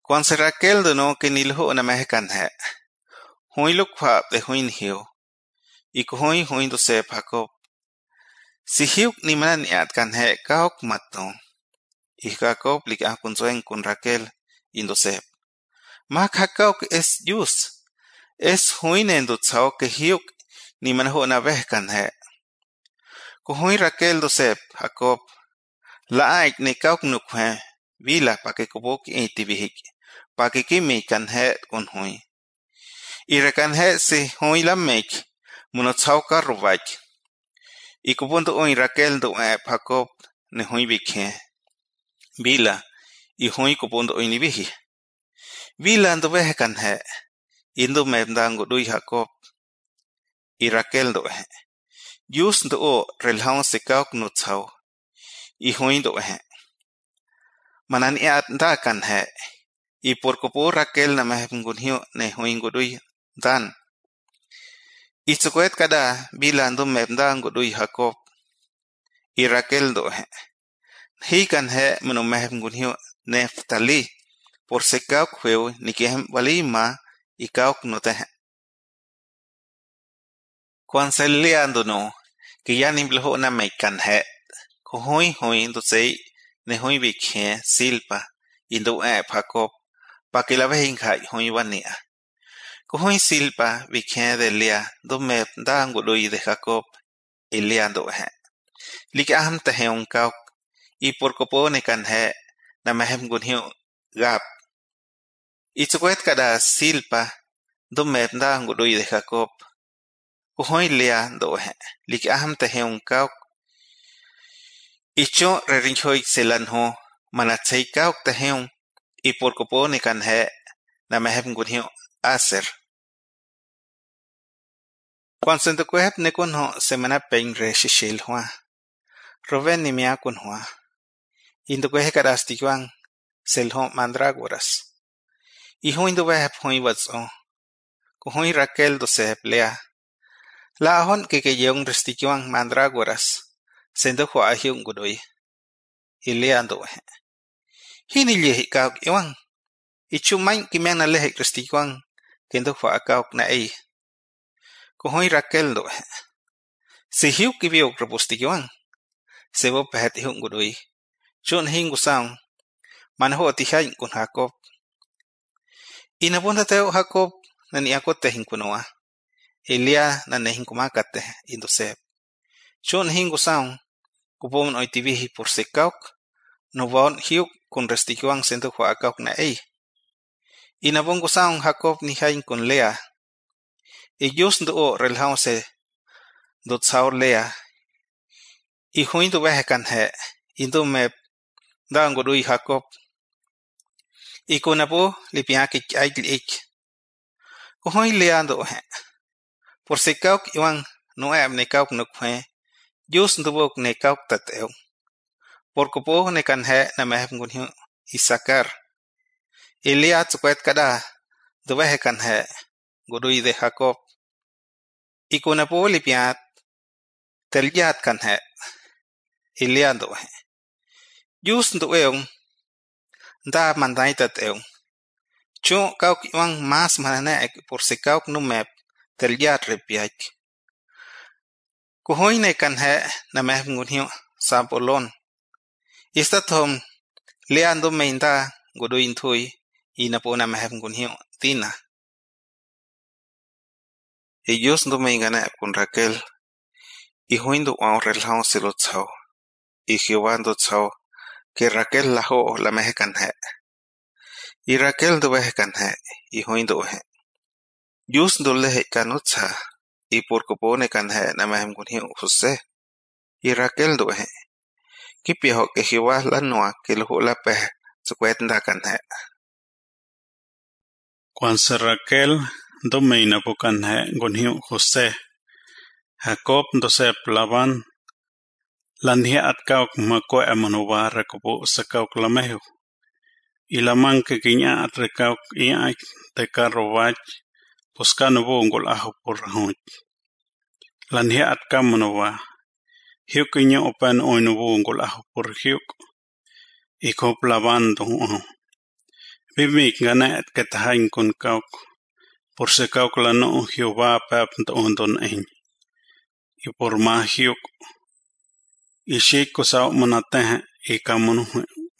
Cuando se Raquel de no que ni lo na mexican he. Hui luk pap de huin hiu. Y hui do se Jacob. Si hiuk ni manan ni at kan he kaok matno. Y Jacob lik akun zuen kun Raquel indo se. Ma kaok es yus. Es huin endo tsao que hiuk ni manho na vehkan he. Hui Raquel do se Jacob. La aik ne kaok nuk he. Vila pa que kubuk itivihik. Pa que kimi kan he kun hui. Y rekan he si hui la mek. Muno tsao ka ruvach. Y kubunto oi Raquel do Jacob ne hui vikhe. Vila. Y hui kubunto oi ni vihi. Vila ando vehkan he. Indo mebdango dui Jacob. Y Raquel do he. Yus do o relhaun se kaok no tsao. Y hui do he. Manan iat da kan he. Y por kupo Raquel na mehpungunhiu ne hui ngudui dan. Y tsukwet kada bila ando mebdango dui Jacob. Y Raquel do he. Hi kan he meno mehpungunhiu Neftali. Por se kaok hueu ni kehem wali ma y kaok no te. Cuan se liando no. Que ya ni bleho na me kan he. Ko hui do se ne hui vikhe silpa. Indo Jacob. Pa que la vehin kai hui wania. Ko hui silpa vikhe de lia. Do me dango doi de Jacob. Y liando he. Lik aham te he un kaok. Y por kopone kan he. Na mehem gunhiu gap. Y tsukwet kada silpa. Do me dango doi de Jacob. Ko hui lia do he. Lik aham te he un kaok. Y cho rerinchoik selan ho. Manatsei kaok te he un. Y por kopone kan he. Na mehem gunhiu aser. Cuando se te ne kun ho semana pen re shishil hua. Roven ni mia kun hua. Indo karas tiguan sel ho mandragoras. Y hu indo hui watso. Ko hui Raquel do se lea. La ahon que yeung restiguan mandragoras. Sendo ho ahiung gudoi. Y leando he. Hini lihi kaok iwan. Y chumain kimiang na lehik restiguan. Kendo ho akaok na ei. Ko hui Raquel do he. Si hiu kibiok repustiguan. Sebo pehet ihung gudoi. Chun hingu saung. Manho tihain kun Jacob. Inabunda teo Jacob. Nani ako tehin kunoa. Elia na nehin kumakate indo seb. Chun hingu saung. Kupon oitivihi por se kauk. Novon hiuk kun restiguan sendo ho akauk na ei. Inabungu saung Jacob ni hain kun Lea. Yus ndo o relhaun se do tsao Lea. Y huindo vehekan he. Indo meb. Dango dui Jacob. Y kunabo lipiakik aigli ik. Kuhui Leando he. Por se kauk iwan no ne kauk nukwe. Yus ndubok ne kauk tateo. Por kupo ne kan he na mehep ngunhiu Isakar. Elia tsukwet kada. Duvehe kan he. Gudui de Jacob. Y kunabo lipiat. Teliat kan he. Eliando he. Yus ndueong. Da manday tateo. Chu kauk iwan mas mananek por se kauk no mep teliat repiak. Kuhoy ne kan he na mehep ngunhiu Zabulon. Istatom leando meinda guduin thui inapo na mehep ngunhiu Dina. Ellos no me engana con Raquel. Y huindo a relhao se lo tsao. Y Jehová ndo tsao. Que Raquel la ho la mehekan he. Y Raquel do vehekan he. Y huindo he. Yus do lehe kanutsa. Y por kupone kan he na mehem kunhiu José. Y Raquel do he. Kipiho que Jehová la noa que lo la pe. Tsukwet nda kan he. Cuando Raquel do meina pokan he kunhiu José. Jacob do se Laban. Landia at kauk makwe amonuwa rekupo sa kauk lamehu. Y la man que quiña at rekauk iaik te carrovach. Buscano bongol aho por rahunt. Landia at kamonuwa. Hiuk iña open oinu bongol aho por hiuk. Y kop Laban do Bimik ganet ketahain kun kauk, por se kauk lano Jehová pep ondon ein. Y por mahiuk, ishik kusau manatehe ikamunuhe,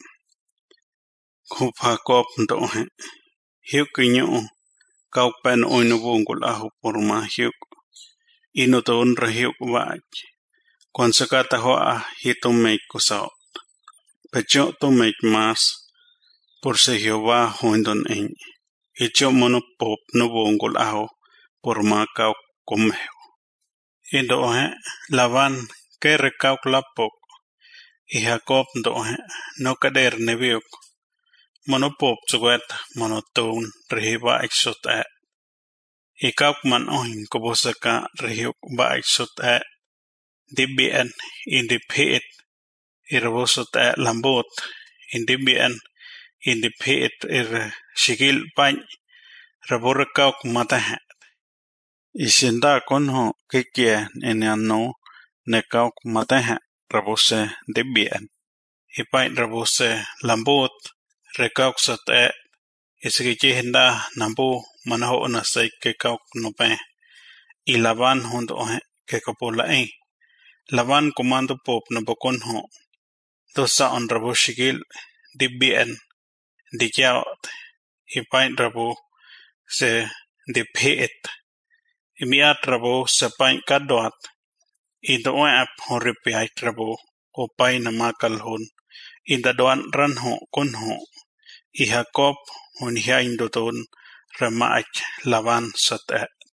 kup Jacob ndohe. Hiuk inyo, kauk pen oinubungul ahu por mahiuk, inutun rahiuk waj. Konsakata hoa hitumek kusau. Pecho tumek mas, por se Jehová ondon ein. Icho monopop nubungul ahu, por ma kauk kumhew. Indohe, Laban, kere kauk lapok, y Jacob ndohe, no kader nebiuk. Monopop tsuwet monotun rehiba iksut y kauk man ohin kubusaka rehiuk ba iksut dibien indipit irabusut lambut indibien indipit shigil pany rabura kauk matahe. Ishinda konho kikie eniano ne kauk matahe rabuse dibien. Ipain rabuse lambut rekauk sat isikijinda nambu manaho na say ke kauk nope. Y Laban hondo ke kapula Laban komando pop na bokonho. Dosa on rabu shigil dibien dikiaot. Ipain rabu se dipit. Imiat rabu se pain kadoat. Indo ap horipiait rabu opay na makalhon. Inda doan ranho konho. Y Jacob hunhiain dodon ramaach Laban sat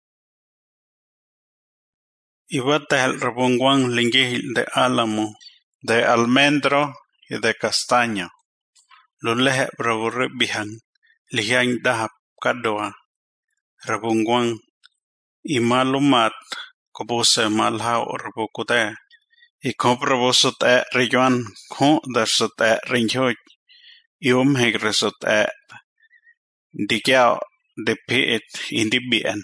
Ibatel rabungwang lingihil de álamo, de almendro y de castaño. Lulehe braburribihan, lihiang dahap kadoa. Rabungwang imalumat kubuse malhao rabukude. Ikob rabusut rijuan kho darsut rinjoj. Iumheg resut dikiao de piit indibien.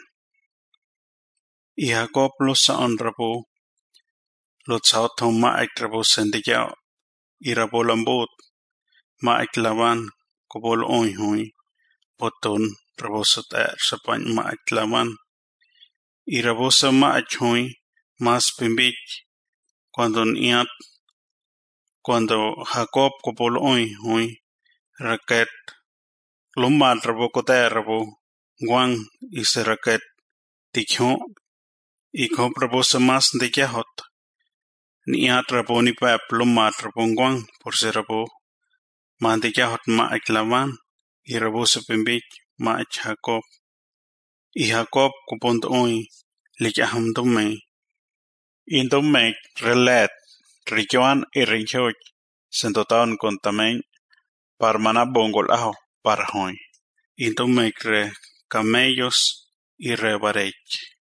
Y Jacob lusa on rabu, lutsao to maik rabu sendikiao, y rabu lambut, maik Laban, kubol hui, poton rabu sut sapan maik Laban. Y rabu sa maik hui, mas pimbik, cuando Jacob kubol hui, raket, lumat rabu kote rabu, guang ise raket, tikho, y kob rabu sa mas dikiahot. Niat rabu ni pep lumat rabu guang, por se rabu, mandikiahot maik Laban, y rabu sa pimbik, maik Jacob. Y Jacob kubond likiaham dume. Indumek relet, rijuan y rinjoj, sendotaon kontamen, par manabongol aho, par hoi. Indumek re camellos y re barech.